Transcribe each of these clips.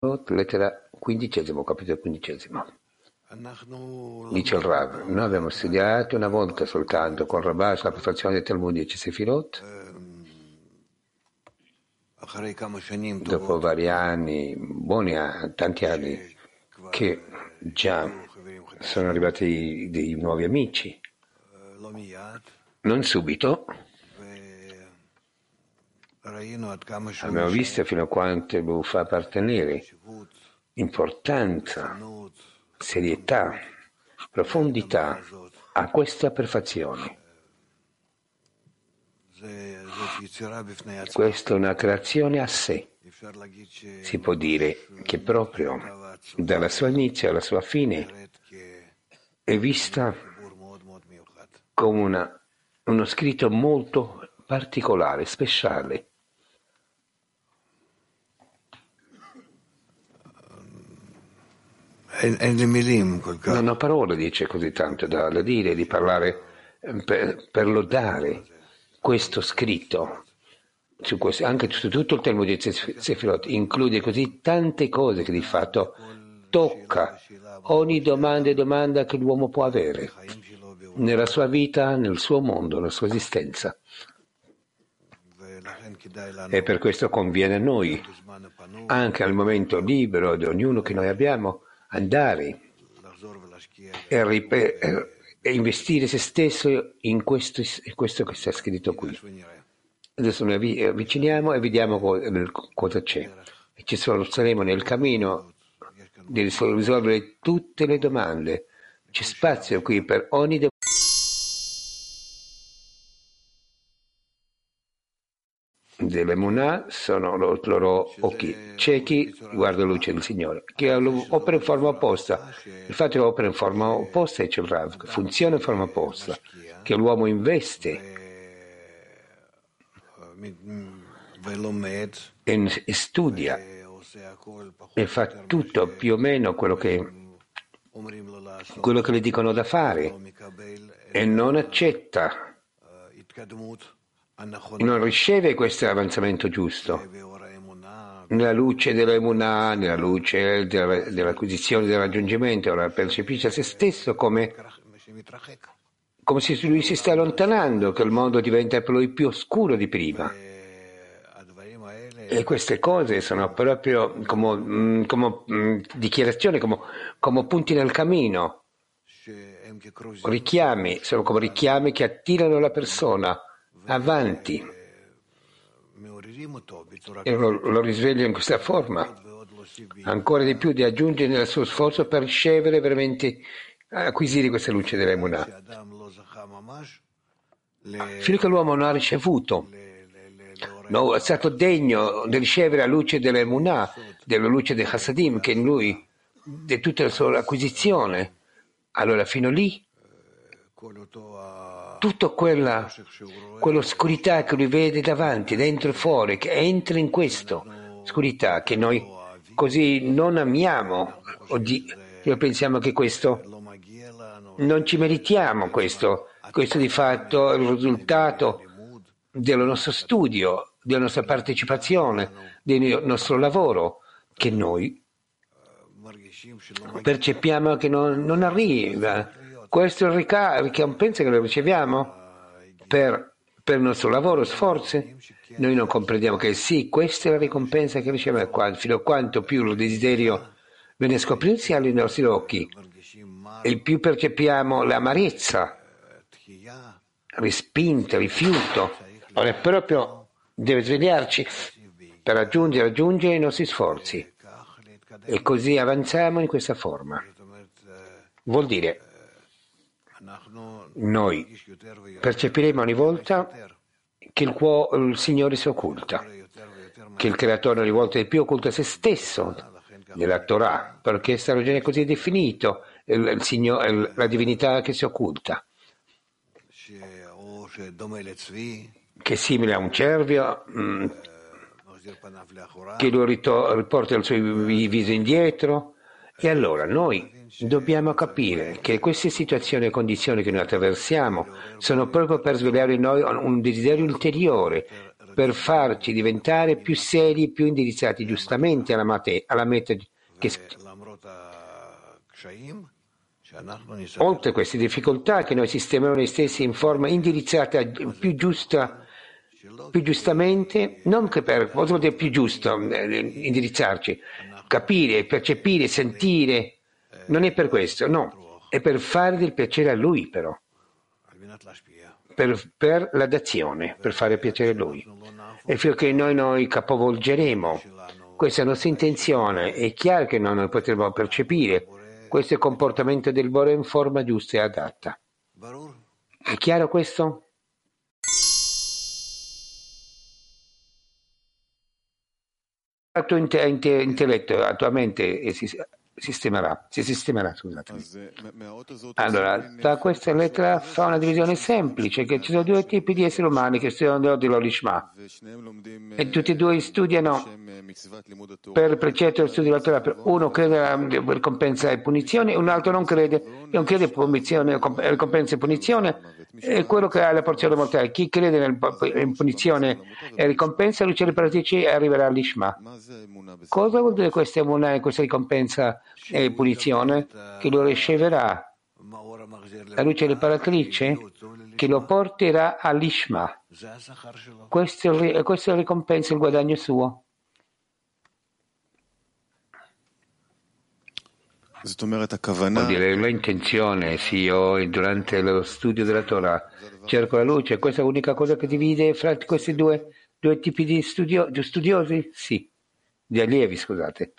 lettera 15, capitolo 15. Dice il Rav, noi abbiamo studiato una volta soltanto con Rabash la perfezione dei Talmudici Sefirot. Dopo vari anni, tanti anni, che già sono arrivati dei nuovi amici, non subito. Abbiamo visto fino a quanto fa appartenere importanza, serietà, profondità a questa perfezione. Questa è una creazione a sé. Si può dire che proprio dalla sua inizio alla sua fine è vista come uno scritto molto particolare, speciale. Non ho parole, dice, così tanto da dire, di parlare per lodare questo scritto, anche su tutto il Talmud di Sefirot, include così tante cose che di fatto tocca ogni domanda che l'uomo può avere nella sua vita, nel suo mondo, nella sua esistenza. E per questo conviene a noi, anche al momento libero di ognuno che noi abbiamo, andare e investire se stesso in questo che sta scritto qui. Adesso noi avviciniamo e vediamo cosa c'è. E ci saremo nel cammino di risolvere tutte le domande. C'è spazio qui per ogni domanda. Dell'Emunah sono i loro occhi ciechi, guarda la luce del Signore, che opera in forma opposta. Il fatto che opera in forma opposta c'è il Rav, che funziona in forma opposta, che l'uomo investe e studia e fa tutto più o meno quello che le dicono da fare e non accetta, non riceve questo avanzamento giusto nella luce dell'Emunah, nella luce dell'acquisizione, del raggiungimento. Ora percepisce se stesso come se lui si sta allontanando, che il mondo diventa per lui più oscuro di prima. E queste cose sono proprio come dichiarazioni, come punti nel cammino, sono come richiami che attirano la persona avanti e lo risveglio in questa forma, ancora di più di aggiungere nel suo sforzo per ricevere veramente, acquisire questa luce dell'Emunah. Fino che l'uomo non ha ricevuto, non è stato degno di ricevere la luce dell'Emunah, della luce del Hasadim, che in lui, di tutta la sua acquisizione, allora fino lì tutta quell'oscurità che lui vede davanti, dentro e fuori, che entra in questa oscurità che noi così non amiamo. Noi pensiamo che questo non ci meritiamo, questo di fatto è il risultato del nostro studio, della nostra partecipazione, del nostro lavoro, che noi percepiamo che non arriva. Questo è la ricompensa che noi riceviamo per il nostro lavoro, sforzi. Noi non comprendiamo che sì, questa è la ricompensa che riceviamo. Fino a quanto più il desiderio viene a scoprirsi ai nostri occhi, e più percepiamo l'amarezza, respinta, rifiuto. Allora proprio deve svegliarci per raggiungere i nostri sforzi. E così avanziamo in questa forma. Vuol dire, noi percepiremo ogni volta che il Signore si occulta, che il Creatore ogni volta di più occulta se stesso nella Torah, perché questa ragione è così definito, il Signore, la divinità che si occulta, che è simile a un cervio, che lo riporta il suo viso indietro. E allora noi dobbiamo capire che queste situazioni e condizioni che noi attraversiamo sono proprio per svegliare in noi un desiderio ulteriore per farci diventare più seri e più indirizzati giustamente alla meta che oltre queste difficoltà che noi sistemiamo noi stessi in forma indirizzata più giusta, più giustamente, non che per, cosa vuol dire più giusto, indirizzarci, capire, percepire, sentire, non è per questo, no, è per fare del piacere a Lui però, per la dazione, per fare piacere a Lui. E finché noi capovolgeremo questa nostra intenzione, è chiaro che noi potremo percepire questo comportamento del Bore in forma giusta e adatta. È chiaro questo? Il tuo intelletto, la tua mente si sistemerà, scusatemi. Allora, da questa lettera fa una divisione semplice, che ci sono due tipi di esseri umani che studiano di Lishma, e tutti e due studiano per precetto del studio della Torah. Uno crede alla ricompensa e punizione, un altro non crede ricompensa e punizione, è quello che ha la porzione mortale. Chi crede in punizione e ricompensa riceve paratici e arriverà all'Ishma. Cosa vuol dire questa ricompensa e punizione? Che lo riceverà la luce riparatrice che lo porterà all'Ishma. Questa è la ricompensa, il guadagno suo. Vuol dire l'intenzione, sì, io durante lo studio della Torah cerco la luce, questa è l'unica cosa che divide fra questi due tipi di studiosi? Sì, di allievi, scusate.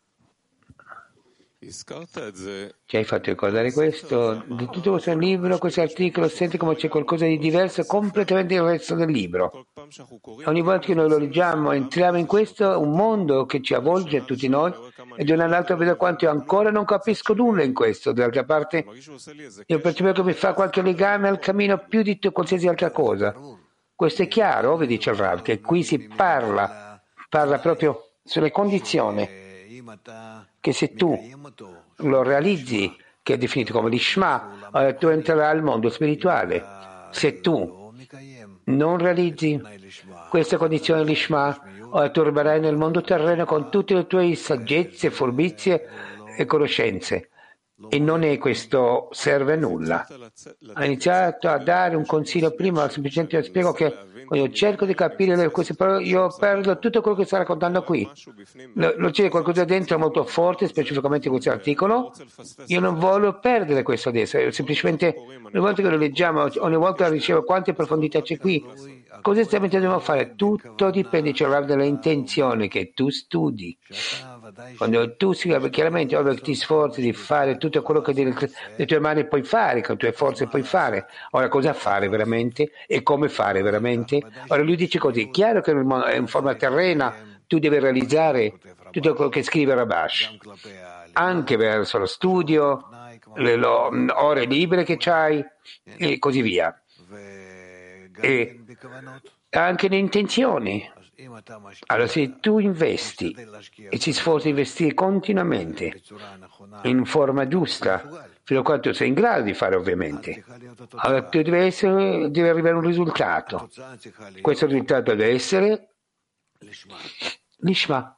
Ci hai fatto ricordare questo? Di tutto questo libro, questo articolo, senti come c'è qualcosa di diverso completamente dal resto del libro. Ogni volta che noi lo leggiamo, entriamo in questo, un mondo che ci avvolge tutti noi, e di un all'altro vedo quanto io ancora non capisco nulla in questo. D'altra parte, io percepisco che mi fa qualche legame al cammino più di qualsiasi altra cosa. Questo è chiaro, vi dice il Rav, che qui si parla proprio sulle condizioni, che se tu lo realizzi, che è definito come l'Ishma, tu entrerai al mondo spirituale. Se tu non realizzi queste condizioni l'Ishma, tu arriverai nel mondo terreno con tutte le tue saggezze, furbizie e conoscenze. E non è questo, serve a nulla. Ha iniziato a dare un consiglio prima, semplicemente spiego che quando io cerco di capire queste parole, io perdo tutto quello che sta raccontando qui. C'è qualcosa dentro molto forte, specificamente questo articolo. Io non voglio perdere questo adesso, semplicemente ogni volta che lo leggiamo, ogni volta ricevo quante profondità c'è qui. Cosa esattamente dobbiamo fare? Tutto dipende, cioè, dalle intenzioni che tu studi. Quando tu chiaramente ovvio che ti sforzi di fare tutto quello che le tue mani puoi fare, con le tue forze puoi fare. Ora cosa fare veramente e come fare veramente? Ora lui dice così, è chiaro che in forma terrena tu devi realizzare tutto quello che scrive Rabash, anche verso lo studio, le ore libere che c'hai e così via. E anche le intenzioni. Allora, se tu investi e ci sforzi di investire continuamente in forma giusta, fino a quanto sei in grado di fare ovviamente, allora tu deve arrivare a un risultato. Questo risultato deve essere l'Ishma.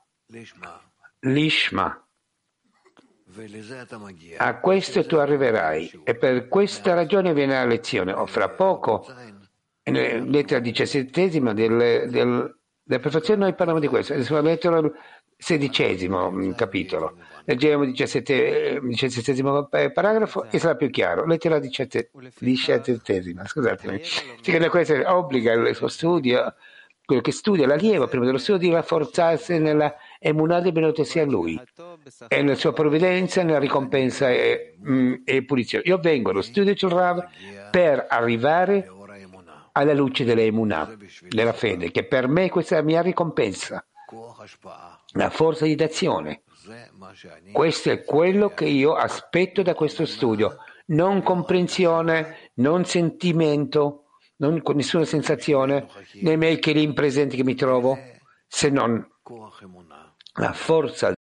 A questo tu arriverai e per questa ragione viene la lezione. Fra poco, lettera 17ª della perfezione, noi parliamo di questo. Adesso lettera 16° capitolo. Leggeremo il 17° paragrafo e sarà più chiaro. Lettera 17ª, scusatemi. Perché questo obbliga il suo studio, quello che studia l'allievo prima dello studio, di rafforzarsi nella emunah del benvenuto sia lui e nella sua provvidenza, nella ricompensa e punizione. Io vengo allo studio del Rav per arrivare alla luce dell'emunah, della fede, che per me questa è la mia ricompensa, la forza di d'azione. Questo è quello che io aspetto da questo studio, non comprensione, non sentimento, non con nessuna sensazione, nei miei kelim presenti che mi trovo, se non la forza.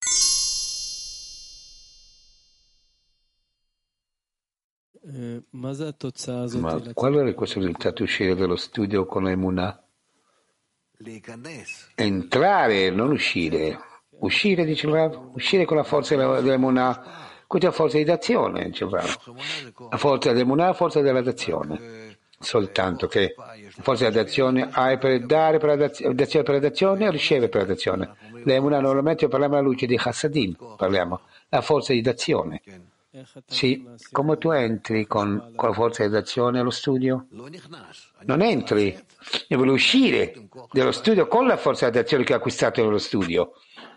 Ma qual è questo risultato uscire dallo studio con l'emunah? entrare, non uscire. Uscire, dice il Rav, uscire con la forza dell'emunah, questa è la forza di d'azione, dice il Rav. La forza dell'emunah è la forza della d'azione. Soltanto che la forza dell'azione hai per dare per l'azione per l'azione o riceve per l'azione. L'emunah normalmente parliamo alla luce di Chassadim, parliamo, la forza di d'azione. Sì, come tu entri con la forza di d'azione allo studio? Non entri, devi uscire dallo studio con la forza di azione che hai acquistato nello studio.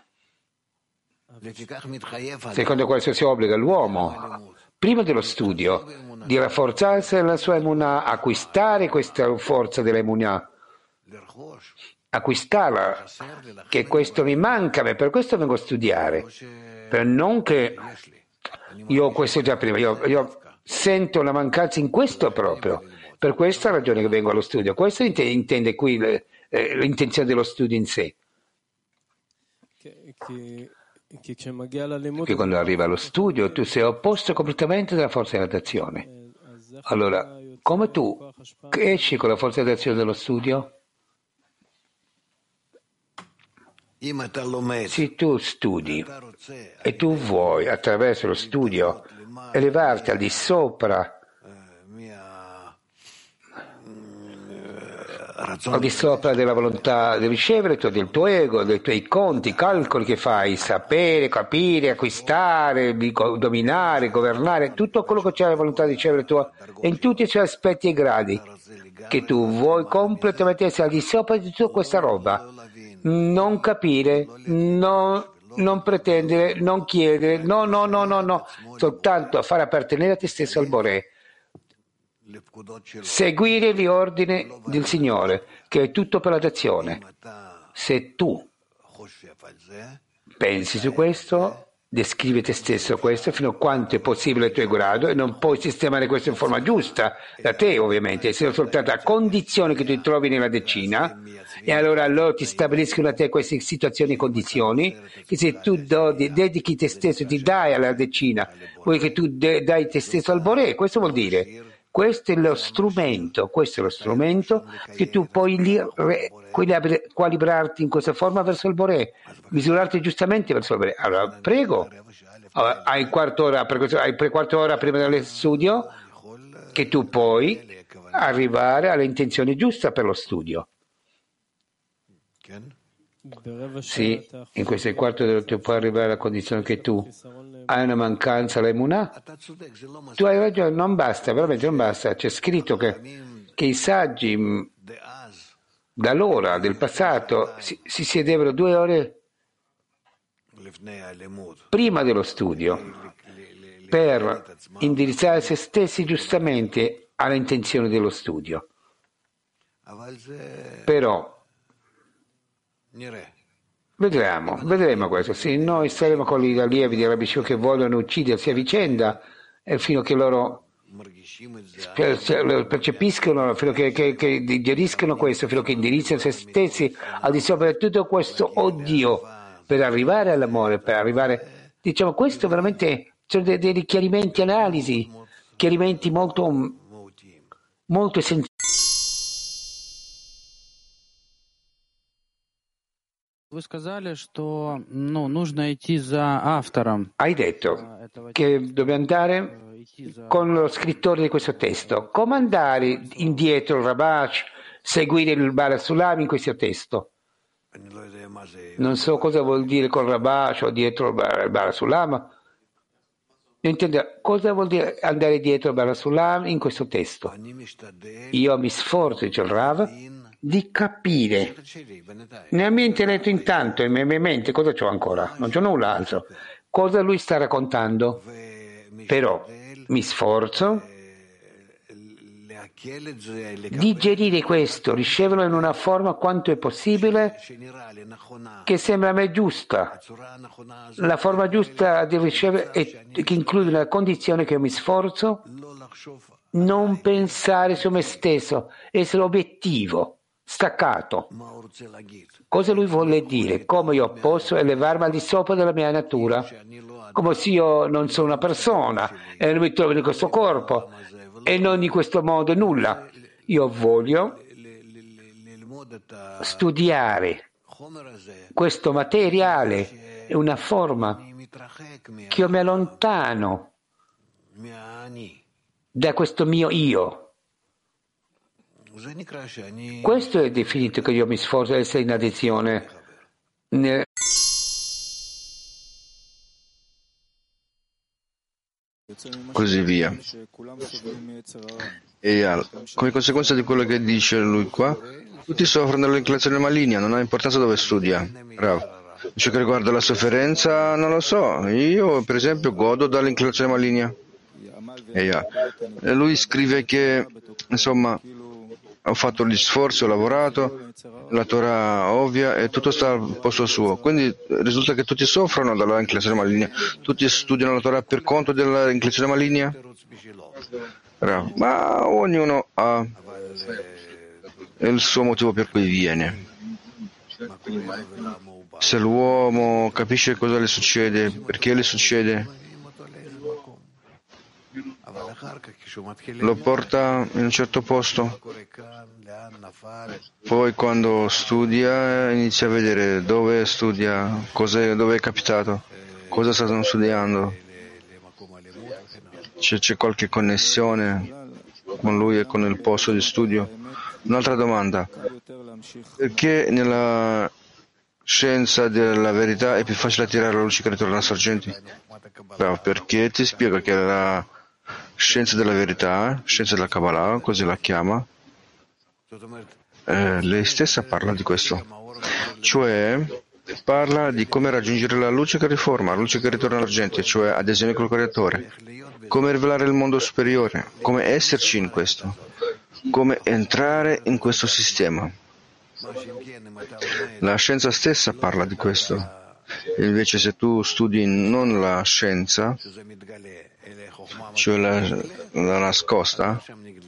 Secondo questo si obbliga l'uomo, prima dello studio, di rafforzarsi nella sua emunah, acquistare questa forza dell'emunah, acquistarla, che questo mi manca, per questo vengo a studiare, per non che io ho questo già prima, io sento una mancanza in questo proprio, per questa ragione che vengo allo studio. Questo intende qui l'intenzione dello studio in sé. Che quando arriva allo studio tu sei opposto completamente dalla forza dell'azione. Allora, come tu esci con la forza dell'azione dello studio? Se tu studi e tu vuoi attraverso lo studio elevarti al di sopra della volontà di ricevere, del tuo ego, dei tuoi conti, i calcoli che fai, sapere, capire, acquistare, dominare, governare, tutto quello che c'è la volontà di ricevere tua, in tutti i suoi aspetti e gradi, che tu vuoi completamente essere al di sopra di tutta questa roba, non capire, non pretendere, non chiedere, no, soltanto fare appartenere a te stesso al Boré. Seguire gli ordini del Signore, che è tutto per l'azione. Se tu pensi su questo, descrivi te stesso questo fino a quanto è possibile il tuo grado e non puoi sistemare questo in forma giusta da te ovviamente, se soltanto a condizione che tu ti trovi nella decina e allora loro ti stabiliscono a te queste situazioni e condizioni che se tu dedichi te stesso, ti dai alla decina, vuoi che tu dai te stesso al Boré, questo vuol dire. Questo è lo strumento che tu puoi calibrarti in questa forma verso il Boré, misurarti giustamente verso il Boré. Allora, prego, hai quarto ora prima dello studio che tu puoi arrivare alle intenzioni giuste per lo studio. Sì, in questo quarto d'ora tu puoi arrivare alla condizione che tu hai una mancanza all'emunah. Tu hai ragione, non basta, veramente non basta. C'è scritto che i saggi dall'ora del passato si siedevano 2 ore prima dello studio per indirizzare se stessi giustamente alle intenzioni dello studio. Però vedremo questo. Sì, noi saremo con gli allievi di Rabbi Shimon che vogliono uccidersi a vicenda fino che loro percepiscono, fino che digeriscono questo, fino che indirizzano se stessi al di sopra di tutto questo odio per arrivare all'amore, per arrivare, diciamo, questo veramente sono dei chiarimenti, analisi, chiarimenti molto, molto essenziali. Hai detto che dobbiamo andare con lo scrittore di questo testo. Come andare indietro il Rabash, seguire il Baal HaSulam in questo testo? Non so cosa vuol dire col Rabash o dietro il Baal HaSulam. Non intendo cosa vuol dire andare dietro il Baal HaSulam in questo testo. Io mi sforzo, dice il Rav, di capire nel mio intelletto intanto, nella mia mente, cosa c'ho ancora? Non c'ho null'altro. Cosa lui sta raccontando? Però mi sforzo di digerire questo, riceverlo in una forma quanto è possibile che sembra a me giusta. La forma giusta di ricevere che include una condizione che io mi sforzo, non pensare su me stesso, essere obiettivo, staccato. Cosa lui vuole dire? Come io posso elevarmi al di sopra della mia natura? Come se io non sono una persona e non mi trovo in questo corpo e non in questo modo nulla. Io voglio studiare questo materiale è una forma che io mi allontano da questo mio io. Questo è definito che io mi sforzo di essere in addizione. Così via. E come conseguenza di quello che dice lui qua, tutti soffrono dall'inclinazione maligna, non ha importanza dove studia. Bravo. Ciò che riguarda la sofferenza, non lo so. Io, per esempio, godo dall'inclinazione maligna. E lui scrive che, insomma, ho fatto gli sforzi, ho lavorato, la Torah ovvia e tutto sta al posto suo. Quindi risulta che tutti soffrono dall'inclinazione maligna. Tutti studiano la Torah per conto dell'inclinazione maligna. Bravo. Ma ognuno ha il suo motivo per cui viene. Se l'uomo capisce cosa le succede, perché le succede, lo porta in un certo posto. Poi quando studia inizia a vedere dove studia, dove è capitato, cosa stanno studiando. C'è qualche connessione con lui e con il posto di studio. Un'altra domanda. Perché nella scienza della verità è più facile attirare la luce che ritorna alle sorgenti? Perché ti spiego che la scienza della verità, scienza della Kabbalah, così la chiama, lei stessa parla di questo. Cioè, parla di come raggiungere la luce che riforma, la luce che ritorna all'argente, cioè adesione col creatore, come rivelare il mondo superiore, come esserci in questo, come entrare in questo sistema. La scienza stessa parla di questo. Invece se tu studi non la scienza, cioè la nascosta,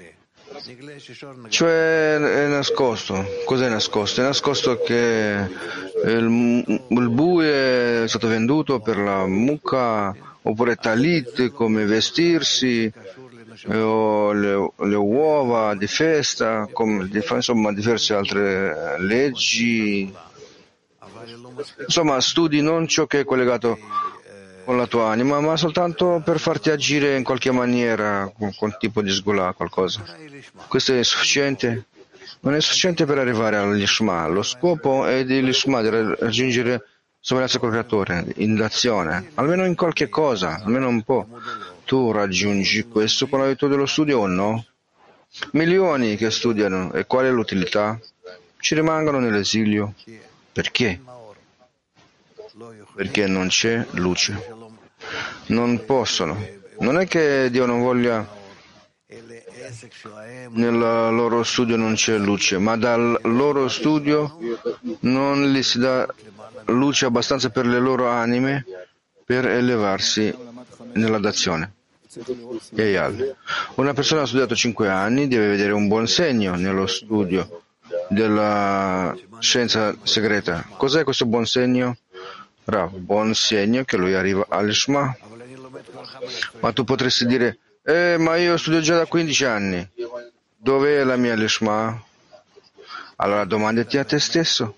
cioè è nascosto. Cos'è nascosto? È nascosto che il bue è stato venduto per la mucca, oppure talit, come vestirsi, o le uova di festa, insomma diverse altre leggi. Insomma, studi non ciò che è collegato con la tua anima, ma soltanto per farti agire in qualche maniera, con tipo di sgulà, qualcosa. Questo è sufficiente? Non è sufficiente per arrivare all'Ishma. Lo scopo è dell'Ishma, di raggiungere somiglianza col creatore, in azione, almeno in qualche cosa, almeno un po'. Tu raggiungi questo con l'aiuto dello studio o no? Milioni che studiano, e qual è l'utilità? Ci rimangono nell'esilio. Perché? Perché non c'è luce. Non possono. Non è che Dio non voglia, nel loro studio non c'è luce, ma dal loro studio non gli si dà luce abbastanza per le loro anime per elevarsi nella dazione. Una persona ha studiato 5 anni, deve vedere un buon segno nello studio della scienza segreta. Cos'è questo buon segno? Buon segno che lui arriva all'Ishma. Ma tu potresti dire, ma io studio già da 15 anni. Dov'è la mia Lishma? Allora domandati a te stesso.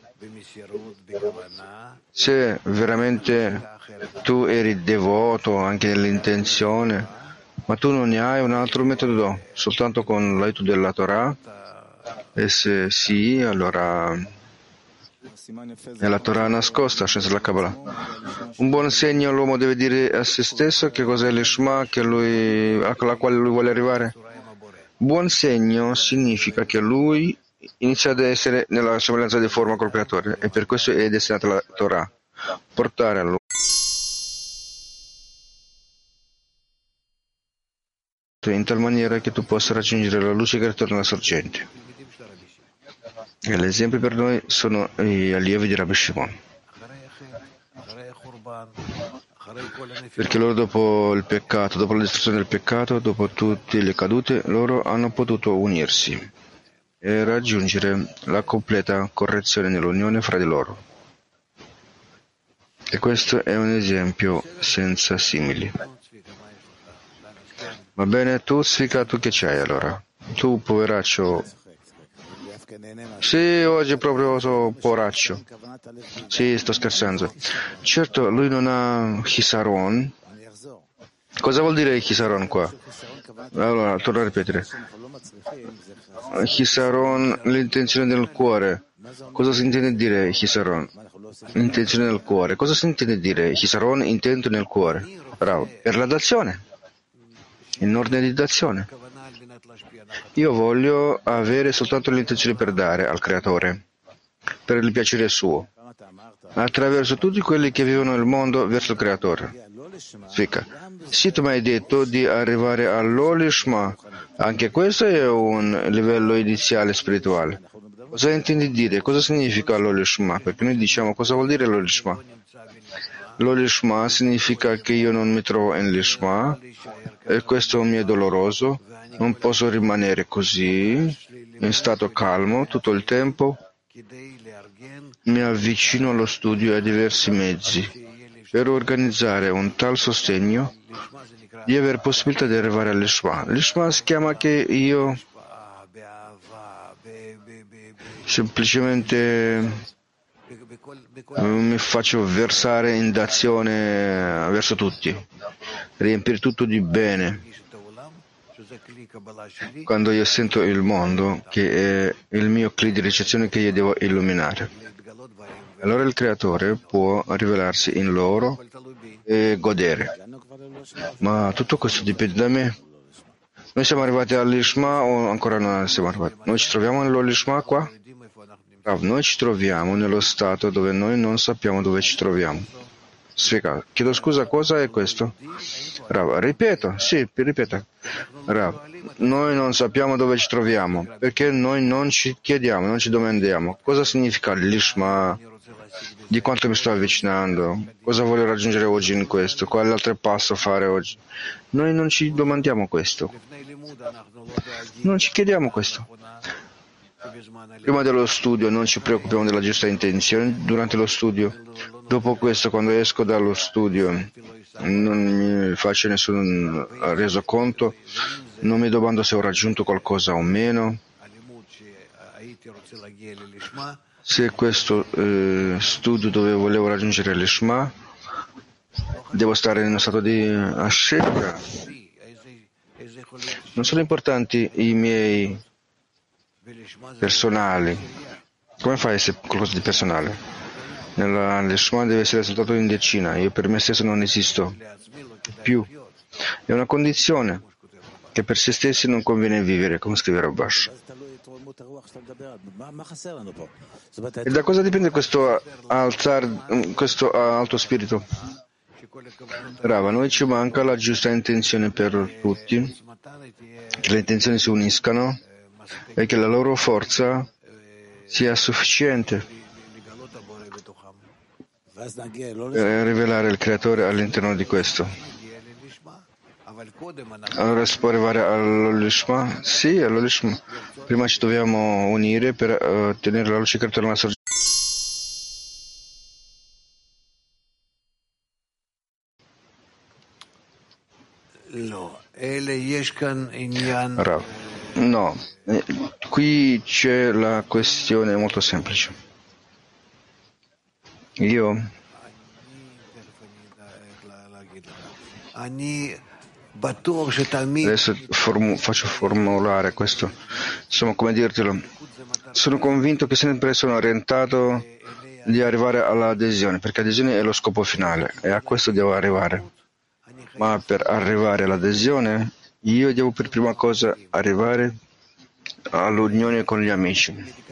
Se veramente tu eri devoto anche nell'intenzione, ma tu non ne hai un altro metodo, soltanto con l'aiuto della Torah? E se sì, allora è la Torah nascosta, la scienza della Kabbalah. Un buon segno l'uomo deve dire a se stesso che cos'è l'Ishma alla quale lui vuole arrivare. Buon segno significa che lui inizia ad essere nella somiglianza di forma col creatore, e per questo è destinata la Torah, portare all'uomo in tal maniera che tu possa raggiungere la luce che ritorna alla sorgente. E l'esempio per noi sono gli allievi di Rabbi Shimon. Perché loro dopo il peccato, dopo la distruzione del peccato, dopo tutte le cadute, loro hanno potuto unirsi e raggiungere la completa correzione nell'unione fra di loro. E questo è un esempio senza simili. Va bene, tu sfigato che c'hai allora? Tu poveraccio Sì, oggi proprio sono poraccio. Sì, sto scherzando. Certo, lui non ha chisaron. Cosa vuol dire chisaron qua? Allora, torno a ripetere. Chisaron, l'intenzione del cuore. Cosa si intende dire chisaron? Intenzione del cuore. Cosa si intende dire chisaron, intento nel cuore? Bravo. Per la dazione. In ordine di dazione. Io voglio avere soltanto l'intenzione per dare al Creatore, per il piacere suo, attraverso tutti quelli che vivono nel mondo verso il Creatore. Spiega. Sì, tu mi hai detto di arrivare all'Olishma. Anche questo è un livello iniziale spirituale. Cosa intendi dire? Cosa significa l'Olishma? Perché noi diciamo cosa vuol dire l'Olishma. L'Olishma significa che io non mi trovo in Lishma e questo mi è doloroso. Non posso rimanere così, in stato calmo tutto il tempo. Mi avvicino allo studio e a diversi mezzi per organizzare un tal sostegno di avere possibilità di arrivare all'Ishma. L'Ishma si chiama che io semplicemente mi faccio versare in dazione verso tutti, riempire tutto di bene. Quando io sento il mondo, che è il mio cli di ricezione che io devo illuminare, allora il Creatore può rivelarsi in loro e godere. Ma tutto questo dipende da me. Noi siamo arrivati all'Ishma o ancora non siamo arrivati? Noi ci troviamo nell'Ishma qua? Noi ci troviamo nello stato dove noi non sappiamo dove ci troviamo. Spiega. Chiedo scusa, cosa è questo? Rav, ripeto, sì, ripeta. Rav, noi non sappiamo dove ci troviamo, perché noi non ci chiediamo, non ci domandiamo cosa significa l'Ishma, di quanto mi sto avvicinando, cosa voglio raggiungere oggi in questo, quale altro passo fare oggi. Noi non ci domandiamo questo, non ci chiediamo questo. Prima dello studio non ci preoccupiamo della giusta intenzione, durante lo studio. Dopo questo, quando esco dallo studio, non mi faccio nessun resoconto, non mi domando se ho raggiunto qualcosa o meno. Se questo studio dove volevo raggiungere l'Ishma, devo stare in uno stato di ascesa. Non sono importanti i miei personali. Come fai a essere qualcosa di personale? L'Ishma deve essere soltanto in decina. Io per me stesso non esisto più. È una condizione che per se stessi non conviene vivere, come scrive Rabash. E da cosa dipende questo alto spirito? Rava, a noi ci manca la giusta intenzione per tutti, che le intenzioni si uniscano e che la loro forza sia sufficiente per rivelare il Creatore all'interno di questo. Allora si può arrivare all'Olishma? Sì, all'Olishma. Prima ci dobbiamo unire per ottenere la luce creatura nella sorgente. No, qui c'è la questione molto semplice. Io adesso faccio formulare questo, insomma, come dirtelo. Sono convinto che sempre sono orientato di arrivare all'adesione, perché l'adesione è lo scopo finale e a questo devo arrivare. Ma per arrivare all'adesione, io devo per prima cosa arrivare all'unione con gli amici.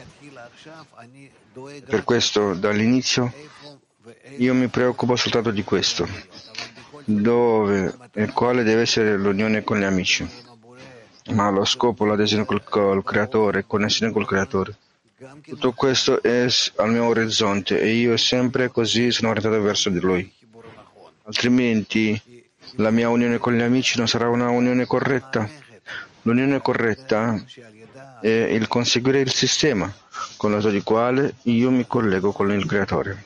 Per questo, dall'inizio, io mi preoccupo soltanto di questo. Dove e quale deve essere l'unione con gli amici. Ma lo scopo, l'adesione col Creatore, connessione col Creatore. Tutto questo è al mio orizzonte e io sempre così sono orientato verso di Lui. Altrimenti la mia unione con gli amici non sarà una unione corretta. L'unione corretta è il conseguire il sistema, con l'aiuto di quale io mi collego con il Creatore.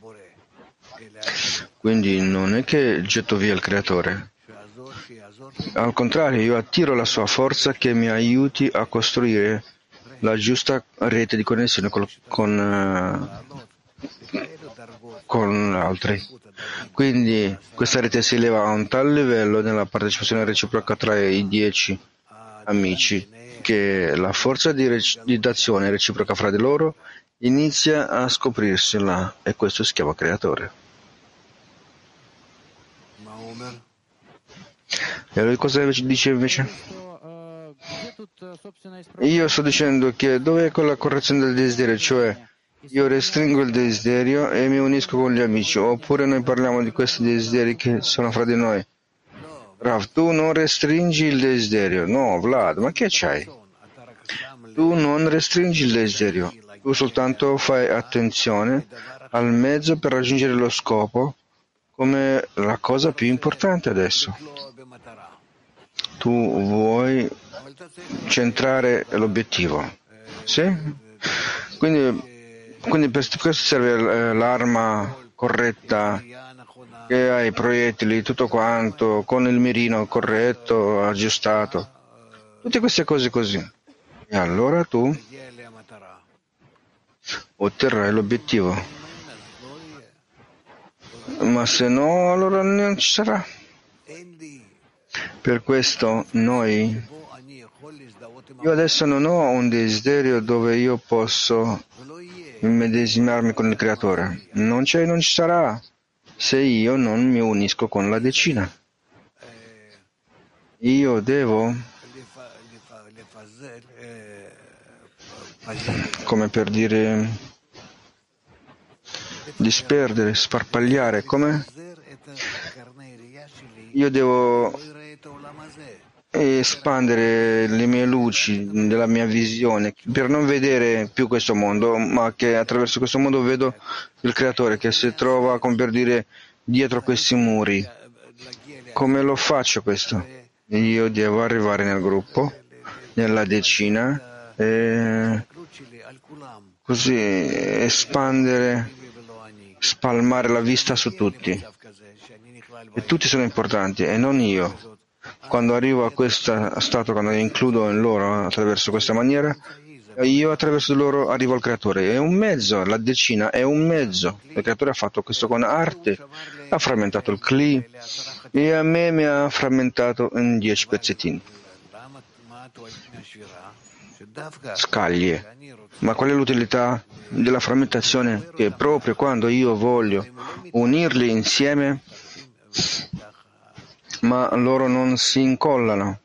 Quindi non è che getto via il Creatore. Al contrario, io attiro la sua forza che mi aiuti a costruire la giusta rete di connessione con altri. Quindi questa rete si eleva a un tal livello nella partecipazione reciproca tra i 10 amici che la forza di d'azione reciproca fra di loro inizia a scoprirsi là, e questo si chiama creatore. E lui cosa dice invece? Io sto dicendo che dov'è quella correzione del desiderio, cioè io restringo il desiderio e mi unisco con gli amici, oppure noi parliamo di questi desideri che sono fra di noi. Rav, tu non restringi il desiderio. No, Vlad, ma che c'hai? Tu non restringi il desiderio, tu soltanto fai attenzione al mezzo per raggiungere lo scopo come la cosa più importante adesso. Tu vuoi centrare l'obiettivo, sì? Quindi per questo serve l'arma corretta, che hai i proiettili, tutto quanto, con il mirino corretto, aggiustato, tutte queste cose così. E allora tu otterrai l'obiettivo. Ma se no, allora non ci sarà. Per questo io adesso non ho un desiderio dove io posso immedesimarmi con il Creatore. Non c'è e non ci sarà se io non mi unisco con la decina. Io devo, come per dire, disperdere, sparpagliare, come? Io devo espandere le mie luci della mia visione per non vedere più questo mondo, ma che attraverso questo mondo vedo il Creatore che si trova, come per dire, dietro questi muri. Come lo faccio questo? Io devo arrivare nel gruppo, nella decina, e così espandere, spalmare la vista su tutti. E tutti sono importanti e non io. Quando arrivo a questo stato, quando includo in loro attraverso questa maniera, io attraverso loro arrivo al Creatore. È un mezzo, la decina è un mezzo. Il Creatore ha fatto questo con arte, ha frammentato il Kli e a me mi ha frammentato in 10 pezzettini. Scaglie. Ma qual è l'utilità della frammentazione? Che proprio quando io voglio unirli insieme, ma loro non si incollano,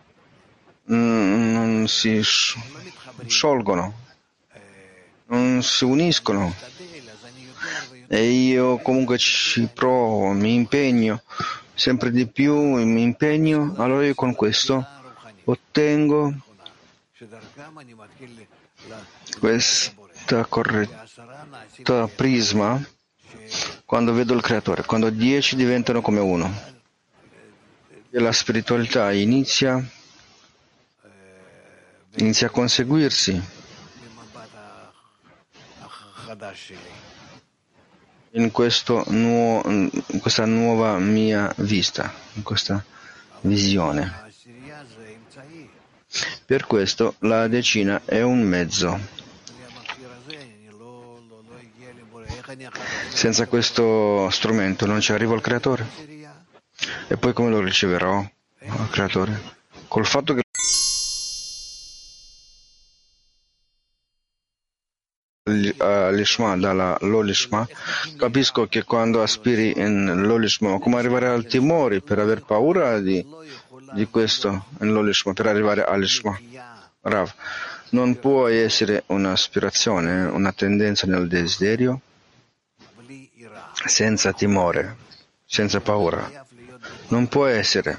non si sciolgono, non si uniscono. E io comunque ci provo, mi impegno sempre di più, mi impegno, allora io con questo ottengo questa corretta prisma quando vedo il Creatore, quando 10 diventano come uno. E la spiritualità inizia a conseguirsi in questa nuova mia vista, in questa visione. Per questo la decina è un mezzo. Senza questo strumento non ci arrivo al Creatore. E poi come lo riceverò al Creatore? Col fatto che l'Ishma dalla l'Olishma, capisco che quando aspiri in l'Olishma, come arrivare al timore per aver paura di questo in l'Olishma, per arrivare all'Ishma. Rav, non può essere un'aspirazione, una tendenza nel desiderio senza timore, senza paura. Non può essere,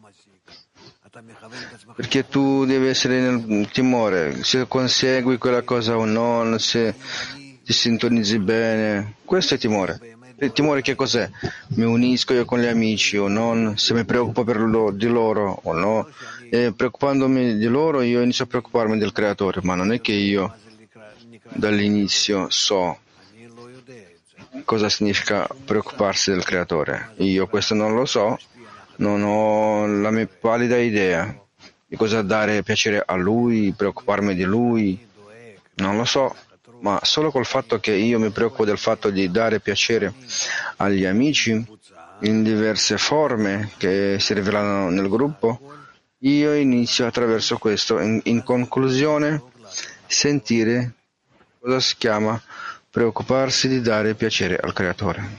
perché tu devi essere nel timore, se consegui quella cosa o no, se ti sintonizzi bene. Questo è timore. Il timore che cos'è? Mi unisco io con gli amici o non, se mi preoccupo di loro o no. E preoccupandomi di loro io inizio a preoccuparmi del Creatore, ma non è che io dall'inizio so cosa significa preoccuparsi del Creatore. Io questo non lo so, non ho la mia pallida idea. che cosa dare piacere a Lui, preoccuparmi di Lui, non lo so, ma solo col fatto che io mi preoccupo del fatto di dare piacere agli amici in diverse forme che si rivelano nel gruppo, io inizio attraverso questo, in conclusione, sentire cosa si chiama preoccuparsi di dare piacere al Creatore.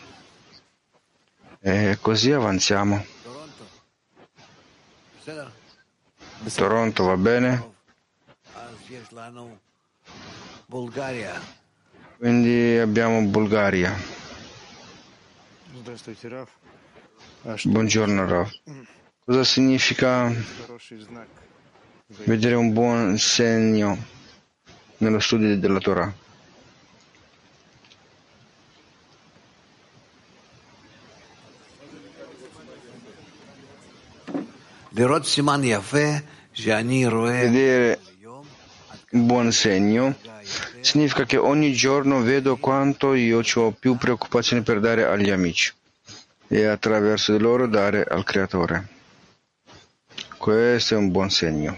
E così avanziamo. Toronto, va bene? Quindi abbiamo Bulgaria. Buongiorno Rav. Cosa significa vedere un buon segno nello studio della Torah? Vedere un buon segno significa che ogni giorno vedo quanto io ho più preoccupazioni per dare agli amici e attraverso di loro dare al Creatore. Questo è un buon segno.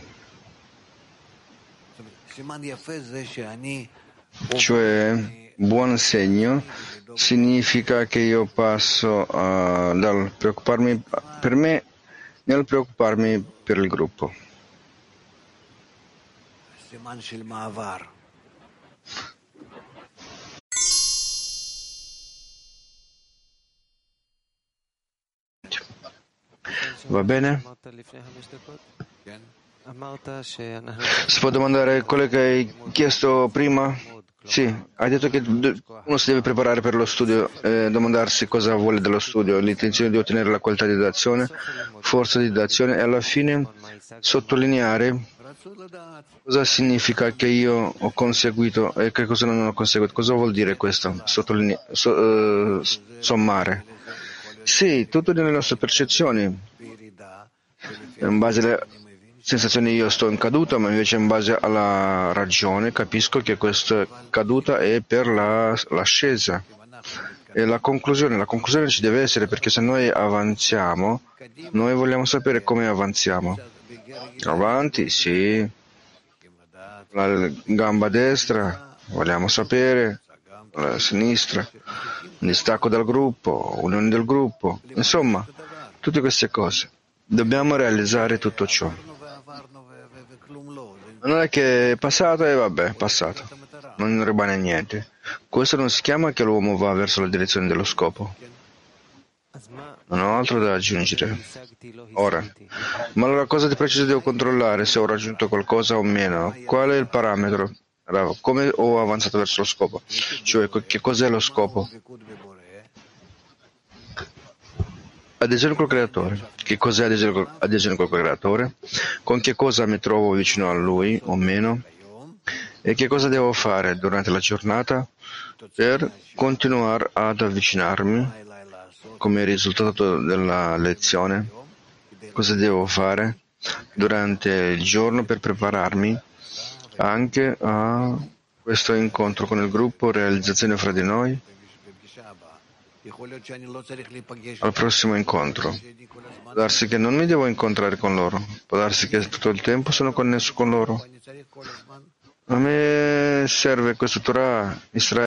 Cioè, buon segno significa che io passo dal preoccuparmi per me nel preoccuparmi per il gruppo. Va bene? Si può domandare quello che hai chiesto prima? Sì, hai detto che uno si deve preparare per lo studio e domandarsi cosa vuole dallo studio, l'intenzione di ottenere la qualità di dazione, forza di dazione e alla fine sottolineare cosa significa che io ho conseguito e che cosa non ho conseguito. Cosa vuol dire questo? Sommare. Sì, tutto nelle nostre percezioni. In base alle sensazioni io sto in caduta, ma invece in base alla ragione capisco che questa caduta è per l'ascesa. E la conclusione ci deve essere, perché se noi avanziamo, noi vogliamo sapere come avanziamo. Avanti, sì. La gamba destra, vogliamo sapere. La sinistra, un distacco dal gruppo, unione del gruppo. Insomma, tutte queste cose. Dobbiamo realizzare tutto ciò. Non è che è passato e vabbè, è passato. Non rimane niente. Questo non si chiama che l'uomo va verso la direzione dello scopo. Non ho altro da aggiungere. Ora, ma allora cosa di preciso devo controllare se ho raggiunto qualcosa o meno? Qual è il parametro? Come ho avanzato verso lo scopo? Cioè, che cos'è lo scopo? Adesione col Creatore. Che cos'è adesione col Creatore? Con che cosa mi trovo vicino a Lui o meno? E che cosa devo fare durante la giornata per continuare ad avvicinarmi come risultato della lezione? Cosa devo fare durante il giorno per prepararmi anche a questo incontro con il gruppo, realizzazione fra di noi, al prossimo incontro? Può darsi che non mi devo incontrare con loro, può darsi che tutto il tempo sono connesso con loro. A me serve questo Torah Israele.